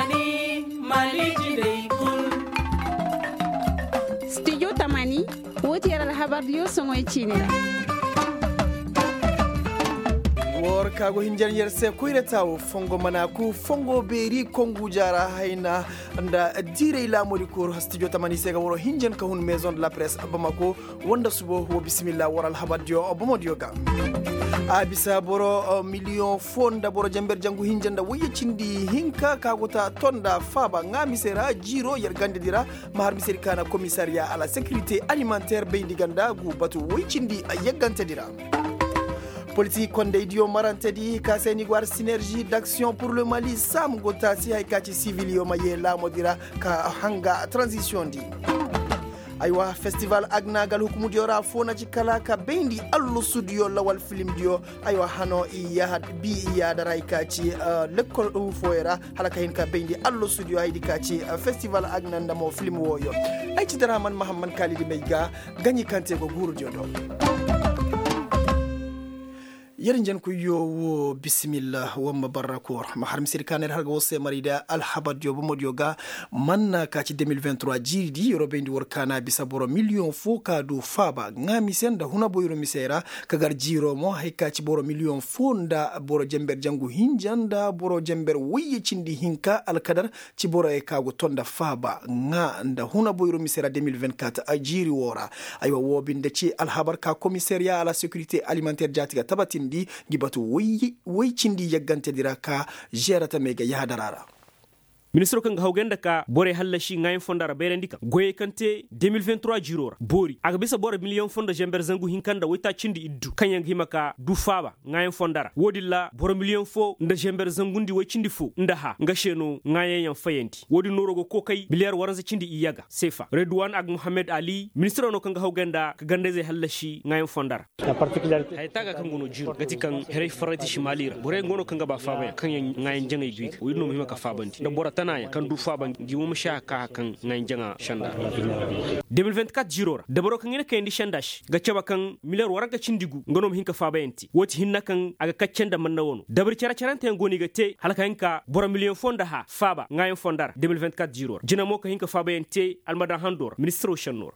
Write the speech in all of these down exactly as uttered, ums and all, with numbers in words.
Tamani Mali Jide Kul Studio Tamani woti yara habar yo songo chinira wor kago hinjan yerse kuire taw fongo mana ku fongo beri kongu jara hayna nda dire la modi ko studio Tamani sega woro hinjan ka hun maison de la presse Bamako wonda subo wo bismillah waral habadio bomodio ga abisa boro million fonda boro jamber jangu hinjanda woye cindi hinka kagota tonda faba ngami sera jiro yergande dira mahar miseri kana commissariat à la sécurité alimentaire bendi ganda gu batu woye cindi yeggante dira politique konde dio marantedi kaseni gwar synergie d'action pour le Mali sam gota si hay kati civil yo maye la modira ka hanga transition di aywa festival agnagal hukumu diora fona ci kala ka bendi allo studio lawal film dio aywa hano iya bi iya daray ka ci lekol do foyera halaka hin ka bendi allo studio haydi ka ci festival agnanda mo film woyo ay ci dara man Muhammad Khalid Meyga gagni kante ko guru jodo yerin jan ku yo bismillah wa mabarakur mahar misir kaner harga wose marida al habad yo bo modioga manna ka ci deux mille vingt-trois jidi robendi wor kana bisaboro million fo ka do faba ngami senda huna boyro misera kagar jiro mo hay ka ci boro million fo nda boro jember jangu hinjanda boro jember wiyi cindi hinka al kadar ci boro e kago tonda faba nga nda huna boyro misera deux mille vingt-quatre a jiri wora aywa wobinde ci al habar ka commissariat à la sécurité alimentaire jatiga tabatin di gibatu way way cindi yaggante diraka jerata mega yadarara ministre kan hawgenda ka bore hallashi ngayen fondara berendika goye kante deux mille vingt-trois jirora bori aga bisa bore million fonda jember zangu hinkanda wita cindi iddu kanyang himaka du faba ngayen fondara wodilla bore million fo nda jember zangundi way cindi fo nda ha ngasheno ngayen yan fayenti wodi norogo ko kay biliar waranza cindi iyaga sefa Redouane ak Mohamed Ali ministre no kan hawgenda ka gandeze hallashi ngayen fondara la particularité hay taga kan gono jiro gati kan here farati shimalira bore ngono kan ba faba kan ngayen jangay gwi wino himaka fabanti da bora tanaya kan du faban giwum shaka kan ngan janga shanda deux mille vingt-quatre jirora dabaro kan ina kayndi shandash ga ceba kan miliyar waranga cindigu ngonom hinka fabayenti woti hinna kan aga kaccenda manna wono dabari cara carante ngoni ga te halaka hinka boro million fonda ha faba ngayen fondar deux mille vingt-quatre jirora jina mo ka hinka fabayenti almada handor ministre shanor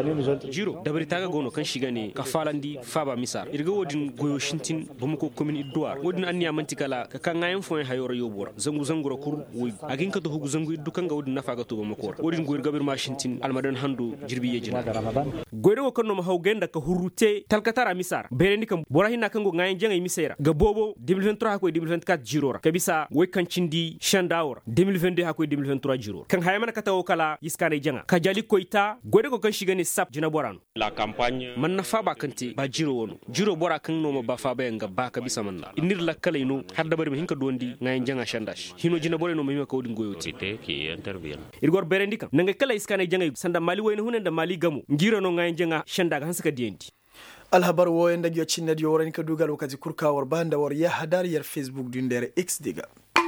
jiro dabari taga gono kan shigane ka falandi faba misar irga wodin goyo shintin bamuko commune idouar wodin anniya mantikala ka kan ngayen fon hayoro yobora zangu zangura kur woy agin ka to hugu zangu iddu kan ga wodin nafaga to bamuko wodin goyir gabir ma shintin almadan handu jirbi yejina goyro ko no ma hawgenda ka hurute talkatara misar berendi kam borahina kan go ngayen jangay misera ga bobo deux mille vingt-trois ko deux mille vingt-quatre jirora kabisa woy kan cindi shandawor deux mille vingt-deux ha ko deux mille vingt-trois jirora kan hayamana ka tawo kala yiskane janga ka jali koita goyro ko kan gani sap jina boran la campagne man na faba kanti ba jiro wono jiro bora kan no ma ba faba yanga ba ka bisa manna inir la kala ino har da bari hinka dondi ngayen janga shandash hino jina bore no mi ko wodin goyoti qui intervient irgor berendi kam nanga kala iskane janga sanda mali wayno hunen da mali gamu ngiro no ngayen janga shanda ga hanska diendi alhabar wo enda gyo cinna dio worani ka dugal wakazi kurka war banda war ya hadar yar Facebook dundere X diga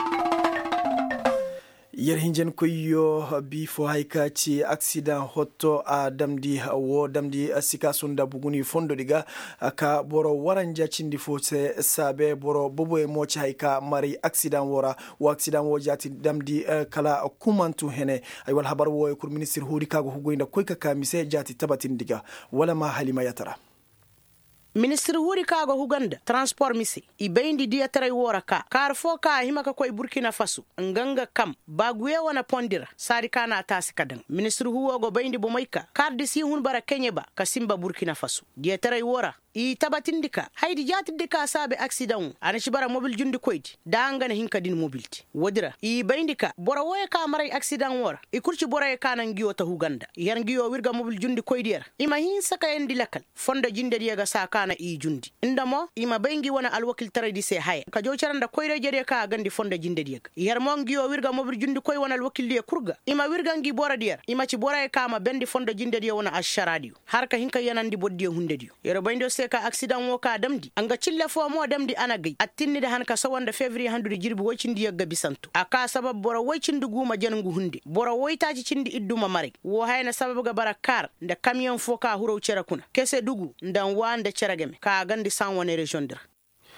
yer hinjen koyo bi fo hayka ci accident hotto a damdi wo damdi sika sunda buguni fondo diga ka boro waranja cindi fo se sabe boro bobo e moci hayka mari accident wora wo accident wo jati damdi uh, kala kumantu hene ay wal habar wo e kur ministre hudi kago hugoynda koyka kamise jati tabatin diga wala ma halima yatara ministre huri kago huganda transport misi ibendi dia tare wora ka karfo ka himaka koy Burkina Faso nganga kam baguye wana pondira sari kana atasi kadan ministre huwo go bendi bo moyka kardi si hun bara kenyeba kasimba Burkina Faso dia tare wora i tabatindika haydi jatindika sabe accident ana shibara mobile jundi koyti dangana hinka din mobility wodira i bayndika bora woye ka maray accident wora i kurci bora e kana ngiyo ta huganda yar ngiyo wirga mobile jundi koydiyar ima hin saka endi lakal fonda jinde diega sa kana i jundi indamo ima bayngi wona alwakil taradi se haya ka jocaranda koyre jede ka gandi fonda jinde diega yar mo ngiyo wirga mobile jundi koy wona alwakil diya kurga ima wirga ngi bora diyar ima ci bora e kama bendi fonda jinde diya wona asharadiyo harka hinka yanandi boddi hunde diyo yero bayndo ka accident wo ka damdi anga cilla fo mo damdi anagay attinnide han ka sawanda février handude jirbi wocindi yagga bisanto aka sabab bora wocindi guma janangu hunde bora woytaji cindi idduma mare wo hayna sabab ga barakar nda camion fo ka huro cera kuna kese dugu ndan wande cerageme ka gandi san wone region dira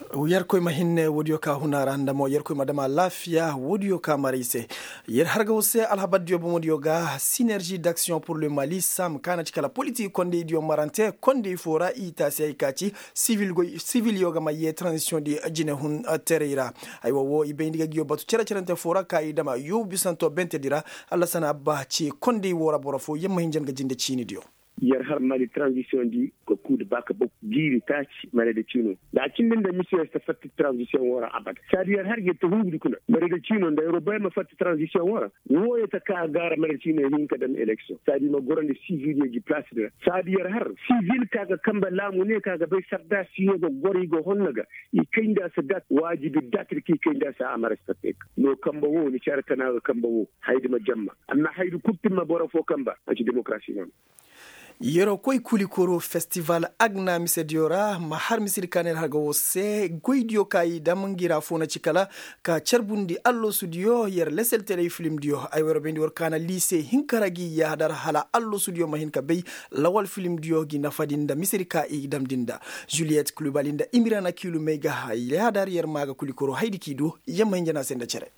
yarkoy mahinne wodiyo ka hunara ndamo yarkoy madama lafiya wodiyo ka marise yer harga wose alhabadiyo bomodiyo ga synergie d'action pour le Mali sam kana tikala politique konde dio marante konde fora ita sai kaci civil go civil yoga maye transition di jine hun terera aywo wo ibendiga giyo batu cera cerante fora ka idama yu bisanto bente dira alla sana ba ci konde wora borofo yemma hinjan ga jinde chini dio yar har mali transition di ko kude baka bok giri taci mare da cino da cinin da mission ta fatti transition wara abad sadi yar har yetta hungu kuna mare da cino da europe ma fatti transition wara wo ta ka gara mare cino hin ka dan election sadi ma gorande civil gi place da sadi yar har civil kaga kamba lamu ne kaga bai sarda siyo go gori go honnaga i kinda sadat wajibi datir ki kinda sa amara statek no kamba wo ni charta na kamba wo haydi ma jamma amma haydi kuttima bora fo kamba anti demokrasi non yero koy kulikoro festival agna mise diora ma har misir kanel harga wose goydio kay damangira fona cikala ka charbundi allo studio yer lesel tele film dio ay wero bendi wor kana lycée hinkaragi ya dar hala allo studio mahin ka bey lawal film dio gi nafadinda misir ka e damdinda Juliette Klubalinda imirana kilu mega hay ya dar yer maga kulikoro haydi kido yamma hinjana senda cere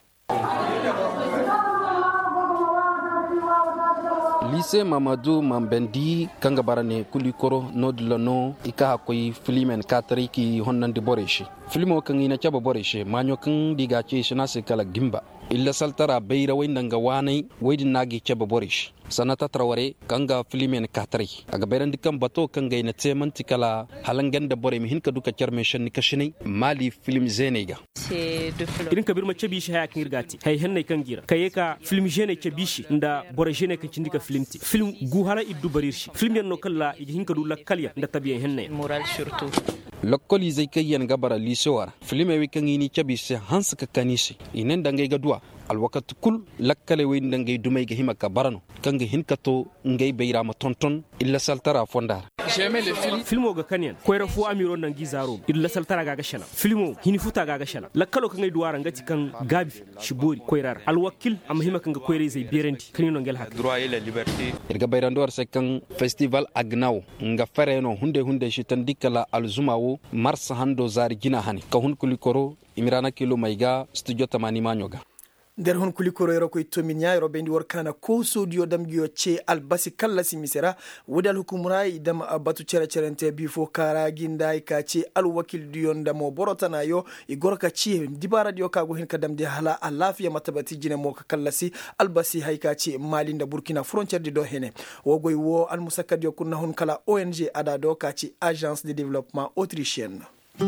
lycée Mamadou Mambendi kanga barane kulikoro nodlono ika koy filimen katri ki honnande boreshi filmo kan ina chaba boreshi manyo kan diga ci shina se kala gimba illa saltara beira wayndanga wanai waydi nagi chaba boreshi sanata traware kanga filimen katri aga berandi kam bato kanga ina temanti kala halanganda bore mi hinka duka charmeshan ni kashini mali film zenega irin kabir ma chabi shi hayakin irgati hay hannay kan gira kayeka film jene chabi shi nda bore jene ka cindika filmti film gu hala iddu barir shi film yanno kala igi hinka du lakalya nda tabiyen hannay moral surtout lokoli zai kai yan gabara lisowar filme wi kan yini chabi se hans ka kanisi inen dangay gadwa alwakati kul lakkale wey ndangay dumay ga himaka barano kanga hinkato ngay beyrama tonton illa saltara fondar j'aimais le film filmo ga kanyan koyra fu amiro nangi zaro illa saltara ga gashala filmo hini futa ga gashala lakkalo ka ngay duwara ngati kan gabi shibori koyrar alwakil am himaka nga koyre zay berenti kanino ngel hak droit et la liberté irga beyrandor se kan festival agnaw nga fareno hunde hunde shi tandikala alzumawo mars hando zari gina hani ka hun kulikoro imirana kilo maiga studio tamani manyoga der hon kulikoro yero koy tominya yero bendi wor kana ko sodio dam giyo che albasi kala simisera wodal hukumra idam batu cere cerente bi fo kara ginday ka che al wakil diyon damo borotana yo igor ka che dibara dio ka go hin kadam de hala alafiya matabati jine mo ka kallasi albasi hay ka che mali nda burkina frontière de do hene wogoy wo al musakkadio kunna hon kala O N G ada do ka che agence de développement autrichienne.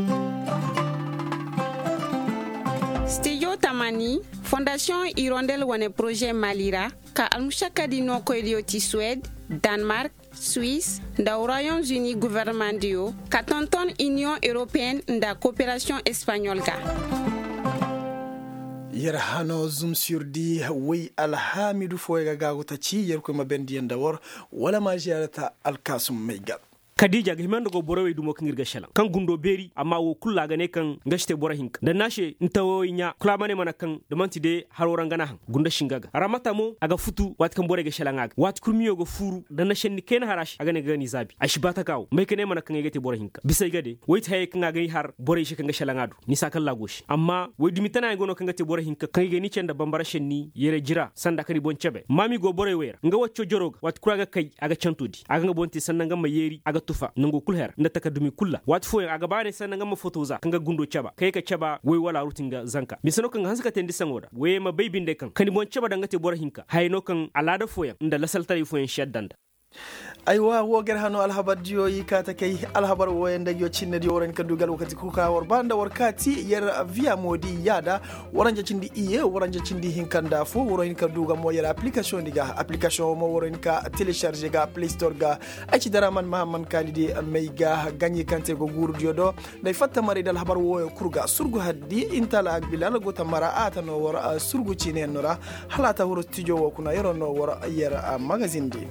Studio Tamani, Fondation Hirondelle wane projet Malira, ka almushaka di no koylioti Suède, Danemark, Suisse, nda Royaumes-Unis gouvernement dio, ka tonton Union Européenne nda coopération espagnole ga. yer hano zoom sur di way alhamidu foyga gago ta ci yer ko mabendi yanda wor wala ma jarata alkasum mega kadija ga himando go borowe dumo kingir ga shalan kan gundo beri amma wo kulla ga ne kan gashte bora hinka da nashe ntawo nya klamane mana kan da manti de haroran gana han gunda shingaga aramata mo aga futu wat kan bore ga shalan aga wat kurmiyo go furu da nashe ni ken harashi aga ne ga ni zabi ashibata kawo mai kene mana kan yegete bora hinka bisai gade wait hay kan ga har bore shi kan ga shalan adu ni sakan lagoshi amma wai dimitana go no kan ga te bora hinka kan ga ni cenda bambara shenni yere jira sanda kani bon chebe mami go bore wera nga wacco joroga wat kuraga kai aga chantudi aga nga bonti sanna nga mayeri aga tufa nango kulher nda takadumi kulla wat fo aga bare sanna nga ma fotoza kanga gundo chaba kai ka chaba wai wala rutinga zanka misano kan hanska tendi sangoda wai ma baybinde kan kani bon chaba dangate bora hinka hayno kan alada foya nda lasaltari foyen shaddanda aywa woger hano alhabar diyo yikata kay alhabar woyende yo cinne di woren ka dugal wakati ku ka wor banda warkati yer via modi yada woranja cindi iye woranja cindi hinkanda fo woren ka duga mo yer application diga application mo woren ka télécharger ga Play Store ga aci daraman mahamman kalidi meyga gagné kante go guru diyo do day fatta mari dal habar woyo kurga surgu haddi intala ak bilal go tamara atano wor surgu cine nora halata wor studio wo kuna yero no wor yer magazine di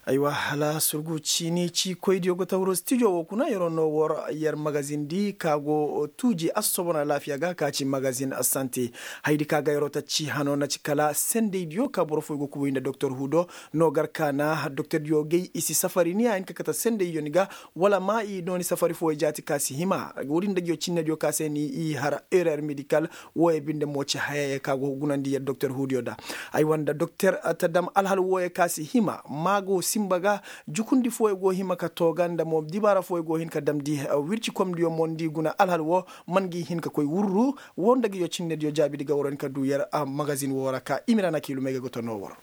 aywa hala surgu chini chi koydio go tawro studio wo kuna yoro no wor yer magazine di kago tuji asobona lafiya ga ka ci magazine asante haydi kaga yoro ta ci hano na ci kala sende dio ka boro go ko winda docteur Hudo no garkana docteur Dio gay isi safari ni en kata sende yoniga wala ma i doni safari fo jati kasi hima wurin da dio cinna dio kase ni i har erreur médical wo e binde mo ci haye kago gunandi yer docteur Hudo da ay wanda docteur atadam alhal wo e kasi hima mago simbaga jukundi fo e go hima ka toganda mom dibara fo e go hin ka damdi wirci kom dio mondi guna alhal wo mangi hin ka koy wurru wonda gi yo cinne dio jabi diga woron ka du yer a magazine wora ka imirana kilu mega go to no woro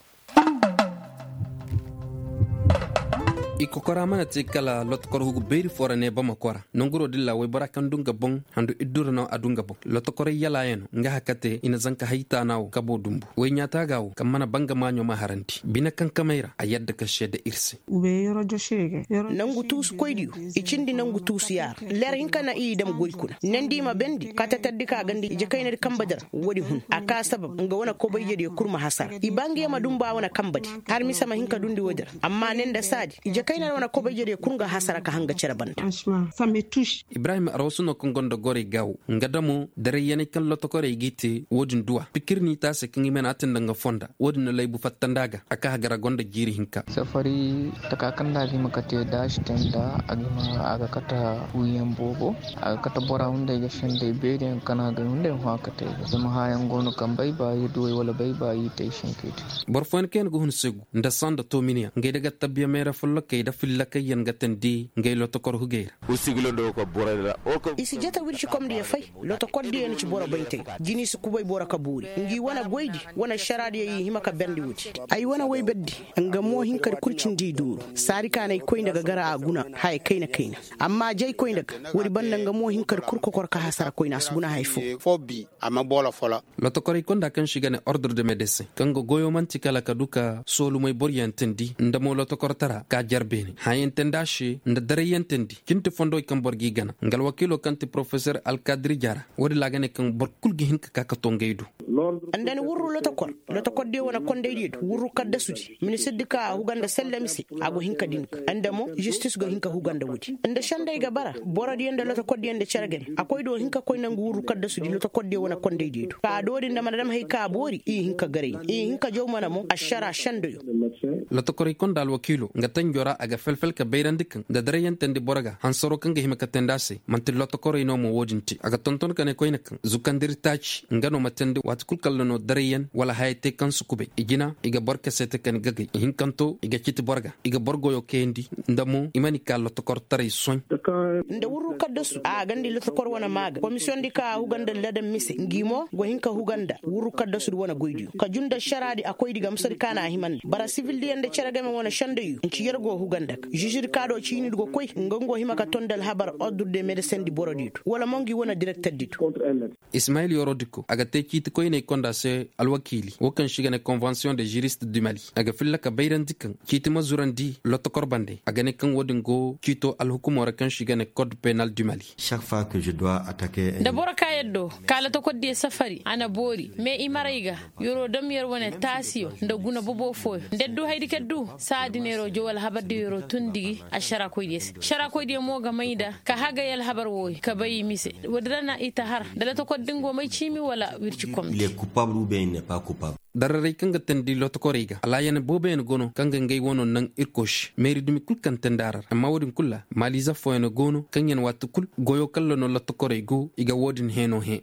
iko kora mana te kala lot kor hugo beri forane bama kora nonguro dilla way barakan dunga bon handu idura no adunga bon lot kor yala yen nga hakate ina zanka hayta nawo kabo dumbu way nyata gawo kam mana banga manyo ma haranti bina kan kamera a yadda ka shede irse ube yoro joshege nangu tus koydiyo icindi nangu tus yar ler hinka na i dem goykuna nandi ma bendi kata taddi ka gandi je kayna kambadar wodi hun aka sabab nga wana ko bayje de kurma hasar ibange ma dumba wana kambadi har mi sama hinka dundi wodar amma nenda sadi kaina wana ko bejere kunga hasara ka hanga cera banda ça me touche Ibrahim Arosuno kongondo gore gaw ngadamu dare yene kan loto kore gite wodin duwa pikirni ta se kingi mena atenda nga fonda wodin laybu fattandaga aka hagara gonda jiri hinka safari takakanda gi makate dash tenda agima aga kata uyem bobo aga kata bora hunde ga shende beden kana ga hunde hakate zama hayan gono kan bai ba yidu wala bai ba yite shinkete borfon ken go hun segu nda sanda to minia ngay daga tabbiya mera fullo kay da filla kay yan gaten di ngay loto kor hugeira usigilo do ko borada o ko isi jata wirci kom di fay loto kor di en ci bora bayte jini su kubay bora ka buri ngi wana goydi wana sharadi yi himaka bendi wuti ay wana way beddi nga mo hinkar kurcin di duru sari kanay koy daga gara aguna hay kayna kayna amma jay koy daga wori banda nga mo hinkar kurko kor ka hasara koy nas buna hay fo fobi amma bola fola loto kor konda kan shigane ordre de médecin kango goyo manti kala kaduka solu may bor yantendi ndamo loto kor tara ka jarbeni hayen tendashi nda dare yantendi kinti fondo kan borgi gana ngal wakilo kanti professeur Al Kadri Jara wodi lagane kan bor kulgi hinka ka ka tongeydu andani wurru loto kor loto kor de wona konde didu wurru kadda sudi ministre dika huganda sellamisi ago hinka dinka andamo justice go hinka huganda wudi anda shanday ga bara bora di anda loto kor di anda ceragani akoy do hinka koy nangu wurru kadda sudi loto kor de wona konde didu ka dodi ndama dam hay ka bori i hinka gare i hinka jowmana mo ashara shandoyo loto kor konda al wakilo ngatan jora aga felfel ka beyrandikan da dare yantandi boraga hansoro kanga himaka tendase manti loto kor ino mo wodinti aga tonton kane koyna kan zukandir tachi ngano matende wat kulkal no dare yan wala hayte kan sukube igina iga borka sete kan gage hinkanto iga kiti borga iga borgo yo kendi ndamo imani ka loto kor tare soñ nda wurru kaddasu a gandi loto kor wana maga commission dika huganda ladam mise ngimo go hinka huganda wurru kaddasu wana goydi ka junda sharadi akoy diga musari kana himan bara civil di ende ceragame wana shandayu ci yergo huganda jujir kado ci ni go koy ngongo himaka tondal habar ordre de médecin di boroditu wala mongi wana directeur ditu Ismail Yorodiko aga te kiti koy ne konda se alwakili wokan shigane convention des juristes du Mali aga filla ka bayrandikan kiti mazurandi loto korbande aga ne kan wodin go kito alhukum wara kan shigane code pénal du Mali chaque fois que je dois attaquer da boraka yeddo kala to kodde safari ana bori me imaraiga yoro dam yer wona tasio nda guna bobo fo ndeddu haydi keddu saadinero jowal habarde yoro tundigi ashara ko yes shara ko de moga mayda ka haga yel habar woy ka bayi mise wodrana itahar dala to koddingo may chimi wala wirci kom il est coupable ou bien il n'est pas coupable darare kanga tendi loto koriga ala yana bobe en gono kanga ngay wono nang irkosh meri dumi kul kan tendarar amma wodin kulla maliza foyno gono kanyen watu kul goyo kallo no loto korego iga wodin heno he